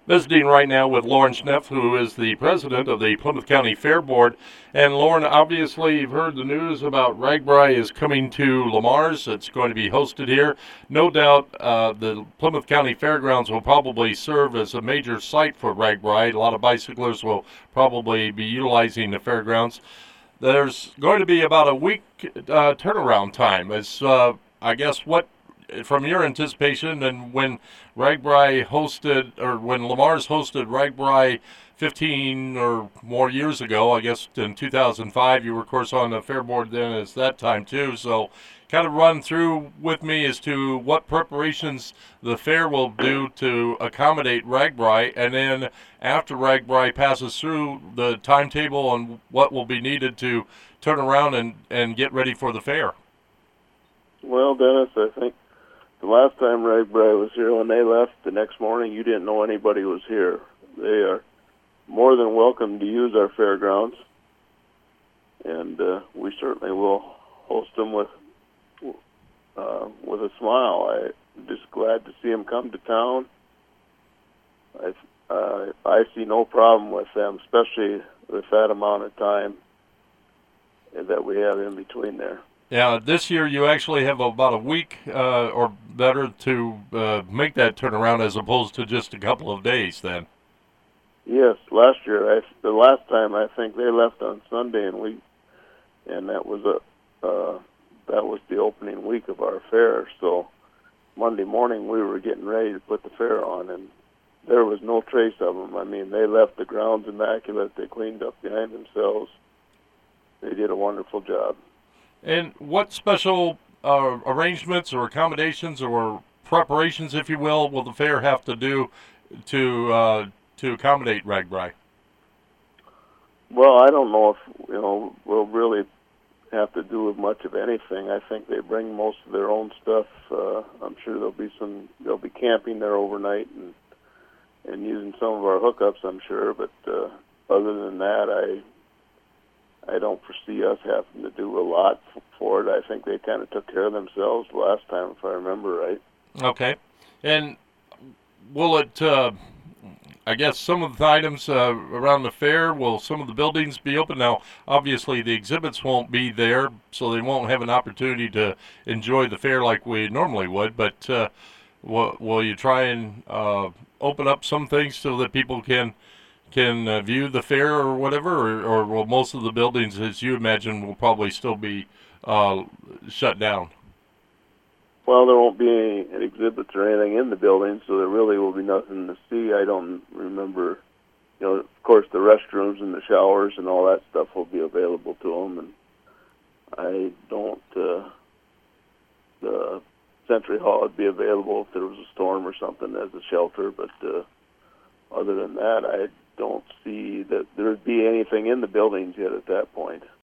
Visiting right now with Lauren Schneff, who is the president of the Plymouth County Fair Board. And Lauren, obviously you've heard the news about RAGBRAI is coming to Lamar's. It's going to be hosted here. No doubt the Plymouth County Fairgrounds will probably serve as a major site for RAGBRAI. A lot of bicyclers will probably be utilizing the fairgrounds. There's going to be about a week turnaround time. As I guess what from your anticipation and when RAGBRAI hosted, or when Lamar's hosted RAGBRAI 15 or more years ago, I guess in 2005, you were, of course, on the fair board then as that time too. So kind of run through with me as to what preparations the fair will do to accommodate RAGBRAI, and then after RAGBRAI passes through the timetable on what will be needed to turn around and get ready for the fair. Well, Dennis, I think the last time RAGBRAI was here, when they left the next morning, you didn't know anybody was here. They are more than welcome to use our fairgrounds, and we certainly will host them with a smile. I'm just glad to see them come to town. I see no problem with them, especially with that amount of time that we have in between there. Yeah, this year you actually have about a week or better to make that turnaround as opposed to just a couple of days then. Yes, last year, the last time I think they left on Sunday, and that was the opening week of our fair. So Monday morning we were getting ready to put the fair on, and there was no trace of them. I mean, they left the grounds immaculate. They cleaned up behind themselves. They did a wonderful job. And what special arrangements or accommodations or preparations, if you will the fair have to do to accommodate RAGBRAI? Well, I don't know if we'll really have to do much of anything. I think they bring most of their own stuff. I'm sure they'll be camping there overnight and using some of our hookups, I'm sure. But other than that, I don't foresee us having to do a lot for it. I think they kind of took care of themselves last time, if I remember right. Okay. And will it, I guess some of the items around the fair, will some of the buildings be open? Now, obviously the exhibits won't be there, so they won't have an opportunity to enjoy the fair like we normally would, but will you try and open up some things so that people can view the fair or whatever, or will most of the buildings, as you imagine, will probably still be shut down? Well, there won't be any exhibits or anything in the building, so there really will be nothing to see. I don't remember, of course, the restrooms and the showers and all that stuff will be available to them, and I don't, the Century Hall would be available if there was a storm or something as a shelter, but other than that, I don't see that there would be anything in the buildings yet at that point.